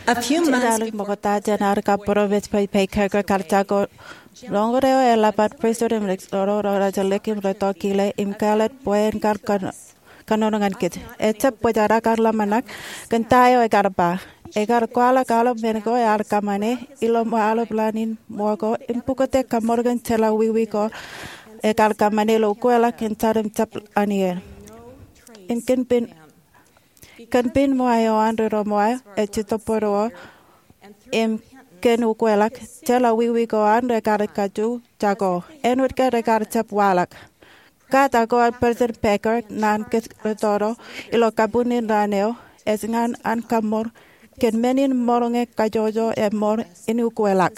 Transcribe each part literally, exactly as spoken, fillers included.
A few months Mogota janar kaporo vet pai pai kaga kartago longoreo elapat presor im rexoro rajalekim reto kile im kalet poen karkan kanonangan kit etap pojara karla manak kentayo egarpa egar kuala kalo bengo yar kamane ilo moalo planin mogo impukote kamorgan chela wiwi ko egar kamane lo kuala kentarim tap anier inkin pin kan pin moayo andro moayo echito poro em ken ukwelak chela wiwi ko andre kar kaju jago enut kar kar chap walak kata ko person packer nan kes retoro ilo kabunin raneo esngan an kamor ken menin moronge kajojo e mor in ukwelak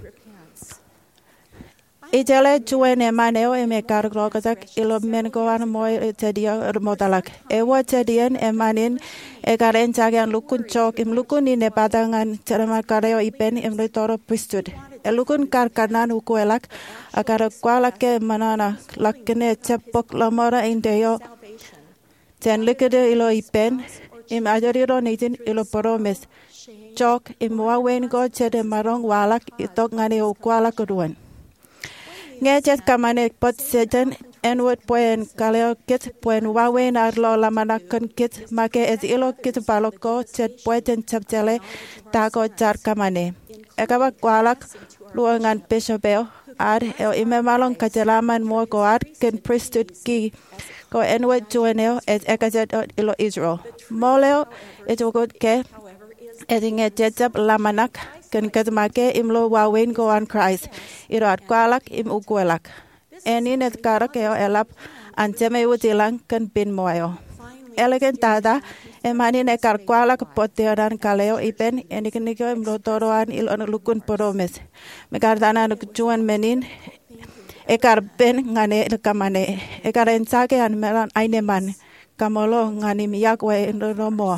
Ijale juene maneo e me kar grogatak ilo men go an moy tedia modalak e wo tedien e manin e garen jagan lukun chok im lukun ni ne padangan cerama kareo ipen im retoro pristud e lukun kar kanan ukwelak akar kwala ke manana lakkene chepok lamora indeo ten likede ilo ipen im ajoriro nitin ilo poromes chok im wawen go chede marong walak itok ngane ukwala keduen Ngejet kamane pot seten enwot poen kaleo kit poen wawen arlo lamanakan kit make es ilo kit baloko chet poeten chapchale tako jar kamane. Ekaba kwalak luangan peshobeo ar eo ime malong kajalaman mo ko ar ken priesthood ki ko enwot jueneo es ekajet ilo Israel. Moleo ejogot ke edinge jejab lamanak ken katmake imlo wawen go on Christ irat kwalak im ukwelak enin et karak eo elap ancheme utilang ken pin moyo elegen tada emani ne kar kwalak poteran kaleo ipen enikniko imlo toroan ilon lukun poromes megardana juan menin ekar ben ngane kamane ekar ensake an melan aineman kamolo ngani miyakwe romo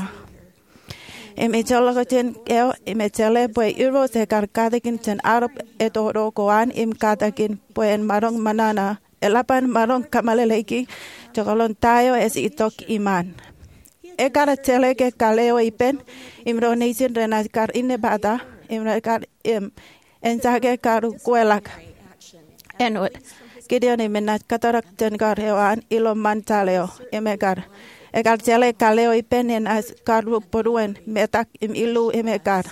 Em echolo chen eo em echele pues euro se karkadekin chen arop etoro koan im katakin pues marong manana elapan marong kamaleleki chokolon tayo es itok iman e kara chele ke kaleo ipen imro neisin renas kar inebata imro kar em ensage kar kuelak enut kidioni menat katarak chen kar hewan ilo mantaleo emekar Ekar chele kaleo ipen en as karu poruen metak im ilu emekar.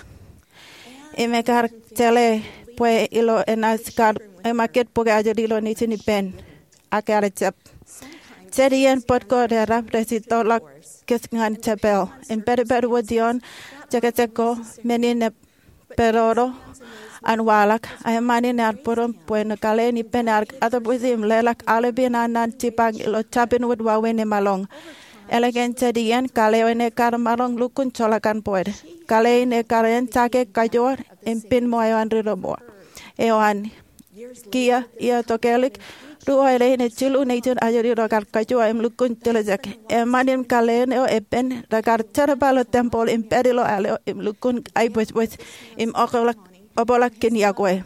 Emekar chele pue ilo en as kar emaket poke ajodilo nitin ipen akar chep. Cherien potko de rap resito lak kesngan chepel. Imper per wodion chekecheko menine peroro anwalak ayamani nar poron puen kale ni penar atabuizim lelak alebin anan chipang ilo chapin wud wawen malong. Elegen cedian kaleo ne kar marong lukun cholakan poed. Kale ne karen chake kajor impin moyo andri robo. Eoan kia ia tokelik ruo ele ne chilu ne chun ajori rogar kajor em lukun telejak. Emanim kale ne o epen ragar charabalo tempol imperilo aleo im lukun aibos bos im okolak obolak kin yakwe.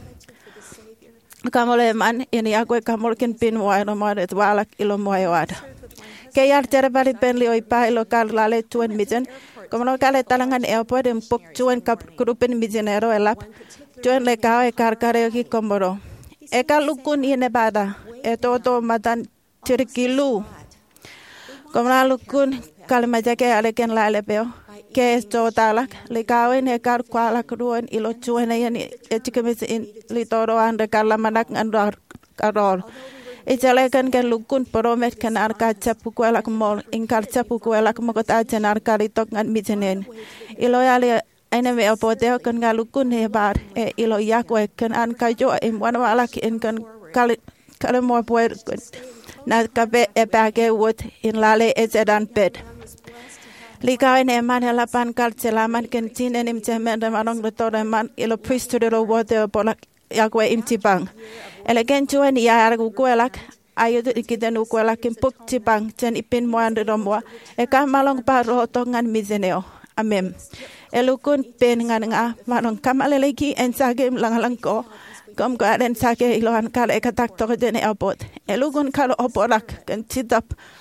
Kamole man ini yakwe kamolkin pin moyo moyo walak ilo moyo ada. Kayar cara balik pen lio ipa ilo kar lale tuan mijen, komo kale talangan airport em pok tuan kap grupen mijenero elap, tuan le kau e kar kare ki komboro. Eka lukun ine bada, e toto matan tirkilu. Komo lukun kal majake aleken lale peo, ke es to talak, le kau e kar kuala kruan ilo tuan e yani etikemis in litoro ande kar lamanak andar karol. Ijalekan kan lukun poromet kan arka chapu kuelak mol ingkar chapu kuelak mokota chen arka ritok ngan mijenen ilo yale aine me opoteo kan galukun he bar e ilo yakwe kan an kajo im wan walak in kan kal kal mo poer na kape e pake wot in lale ezedan pet Lika ine man helapan kal celaman kan chin enim chemen ramarong retore man ilo priesthood ilo wote polak yakwe im tipang elegen chuen ya argu kuelak ayo ikiten kuelak im puk tipang chen ipin moan romwa e ka malong paro tongan mizeneo amem elukun pen ngan nga manong kamaleleki ensage langalangko kom ka den sake ilohan kal ekatak to den airport elukun kal opolak kan chitap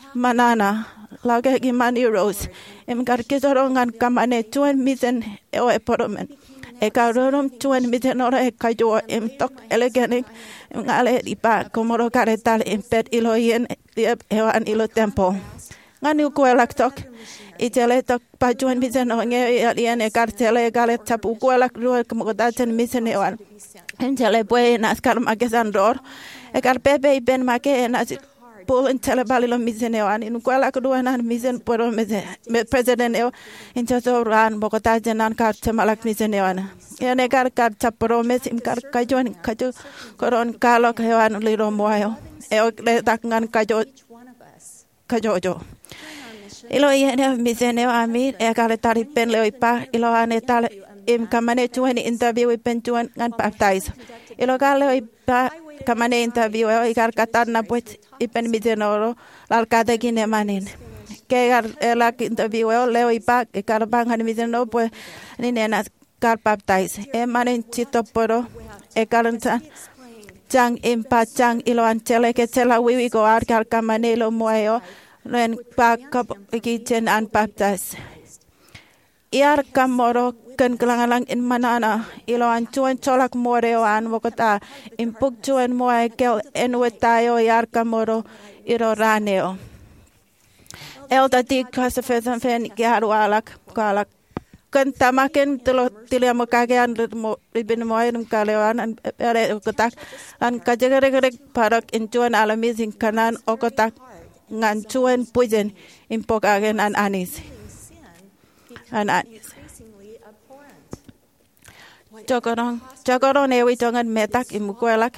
manana lage gimani rose em kar kisorongan kamane tuen misen o eporomen e karorom tuen misen ora e kajo em tok elegenik ngale ipa komoro karetal impet iloyen ewan ilo tempo ngani kuelak tok itele tok pajuan misen onge alien e kartele galet tapu kuelak ruo kemodaten misen ewan entele pue naskar magesandor e kar pepe ben make nas pul entele balilo misen ewan in kuelak duanan misen poro misen president eo intoso ran bogota jenan kar temalak misen ewan ene kar kar taporo mesim kar kajuan kajo koron kalok ewan liro moyo e le takngan kajo kajojo ilo yene misene ami e kale tari pen le ipa ilo ane tale im kamane tuan interview pen tuan ngan baptize ilo kale ipa kamane interview e kar katarna puet ipen misenoro lal kate kine manin ke kar la interview le ipa ke kar bangan miseno pues ni nena kar baptize e manin chito poro e karantan chang impa chang ilo antele ke tela wiwi go ar kar kamane lo moyo ren pak kitchen an baptize iar kamoro ken kelangalang in manana ilo an chuan cholak moreo an wokota impuk chuan moe kel en wetayo iar kamoro iro raneo el tati kasafesan fen garu alak kalak kan tamaken telo tiliamo kagean ribin moen kalewan an ere okotak an kajegere parak in chuan alamisin kanan okotak ngan chuan pujen impok agen an anis an anis jokorong jokorong ewi jongan metak imukuelak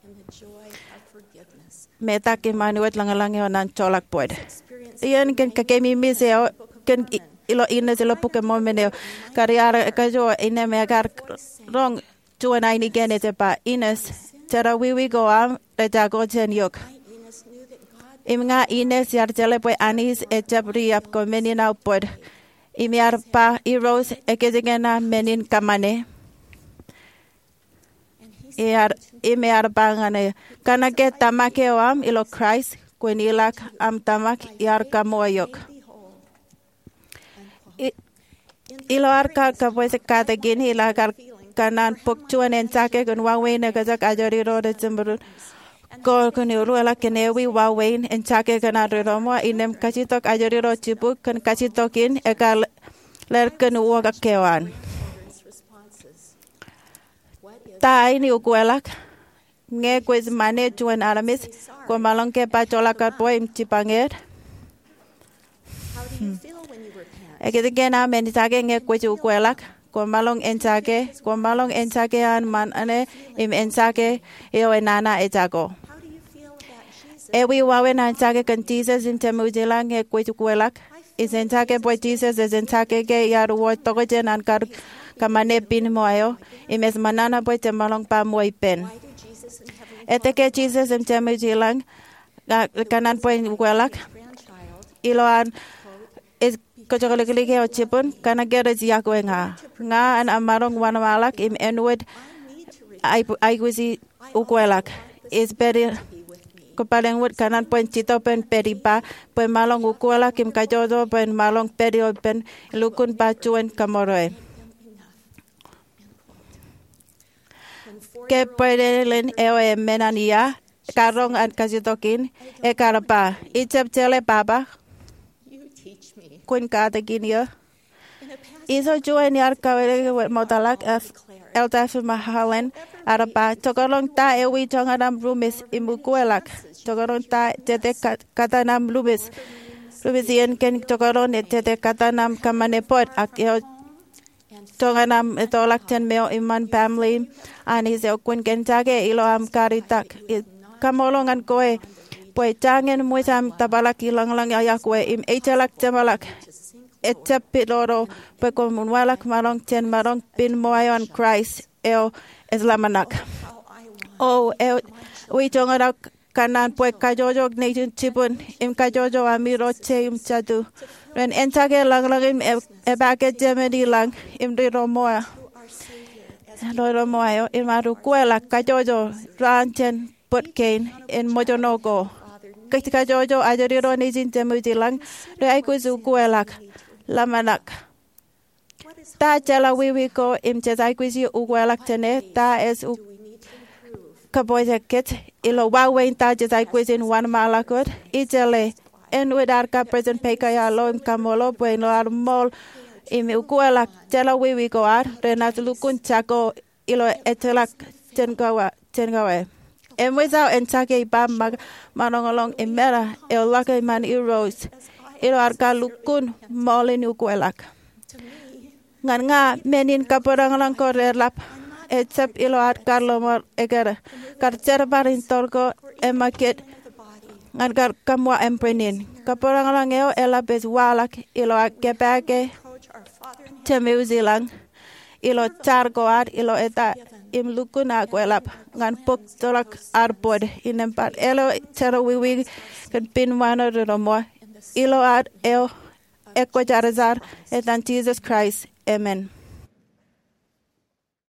metak imanuet langalange onan cholak poed ian ken kakemi miseo ken ilo ines ilo pokemon meneo kariara kajo ine megar rong chuan aini gene tepa ines tera wiwi go am rejago chen yok imnga ines yar jele pues anis echapri ap komenin au pod imiar pa heroes ekezegena menin kamane iar imiar bangane kanake tamake am ilo Christ kwenilak am tamak yar kamoyok ilo arka ka pues kate gini la kar kanan pokchuan en sake kun wawene kazak ajori rode zimbrun ko kuni ruela kenewi wawain en chake kana romo inem kachitok ajoriro chipuk kan kachitokin ekal ler kan uoga kewan ta ini ukuelak nge kwez mane chuan aramis ko malong ke pa chola kar poim chipanger ekegena men chake nge kwez ukuelak ko malong en chake ko malong en chake an man ane im en chake eo enana echago ewi wawen an chake kan Jesus in temujilang e kwekuelak isen chake po Jesus isen chake ke yaru wo togo jen an kar kamane pin moyo imes manana po temalong pa moy pen ete ke Jesus in temujilang kanan po kuelak iloan is kojolekli ke ochipun kana gere jiako nga nga an amarong wanawalak im enwed ai ai kusi ukuelak is better Kopaleng wut kanan pen cito pen peripa pen malong ukuala kim kajodo pen malong perio pen lukun pacuan kamoroe. Ke pedelen eo e menania karong an kasitokin e karapa icep cele papa kun kata ginia iso juen yar kawele motalak el tafu mahalen arapa tokolong ta ewi jonganam rumis imukuelak tokolong ta tete katanam rumis rumisian ken tokolong tete katanam kamanepot ak yo jonganam etolak ten meo iman family ani se kun ken jage ilo am karitak kamolongan koe poe jangen muisam tabalak ilang lang ya koe im echalak jamalak etchap piloro pe komun walak malong ten malong pin moayon Christ el islamanak o el wi jongarak kanan poe kajojo nation chipun im kajojo amiro che im chatu ren entage lang lang im e bake gemedi lang im ro moa ro moa im maru kuela kajojo ranchen putkein in mojonogo ketika jojo ajari roni jin temu jilang re ai ku zu kuelak lamanak ta jala wiwi ko im jazai ku zi uguelak tene ta es u kaboyeket ilo wawen ta jazai ku zin wan malakut ijele en wedar ka present peka ya lo im kamolo bueno armol im uguelak jala wiwi ko ar renat lukun chako ilo etelak tengawa tengawe emwezao entake bam mag manongolong imera eolaka man iros ilo arka lukun molin uguelak ngan nga menin kaporangalang ko relap except ilo at karlo mor eger karcer barin torko emaket ngan kar kamwa emprenin kaporangalang eo elapes walak ilo akepake temeuzilang ilo charko ad ilo eta im lukuna kuelap ngan pok tolak arbod inempat elo chero wiwi kan pin wano romo ilo ad eo ekwajarazar etan Jesus Christ amen.